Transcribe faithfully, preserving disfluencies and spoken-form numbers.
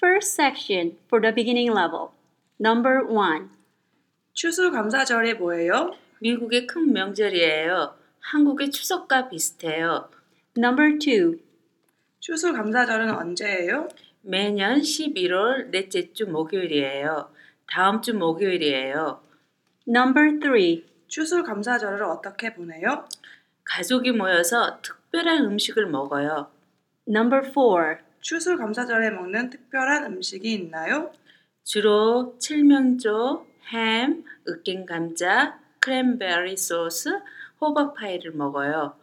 First section for the beginning level. Number one. 추수감사절이 뭐예요? 미국의 큰 명절이에요. 한국의 추석과 비슷해요. Number two. 추수감사절은 언제예요? 매년 십일월 넷째 주 목요일이에요. 다음 주 목요일이에요. Number three. 추수감사절을 어떻게 보내요? 가족이 모여서 특별한 음식을 먹어요. Number four. 추수감사절에 먹는 특별한 음식이 있나요? 주로 칠면조, 햄, 으깬 감자, 크랜베리 소스, 호박 파이를 먹어요.